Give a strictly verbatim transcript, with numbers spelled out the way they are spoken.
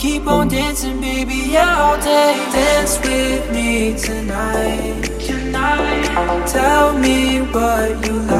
keep on dancing, baby, yeah, all day. Dance with me tonight. Tonight. Tell me what you like.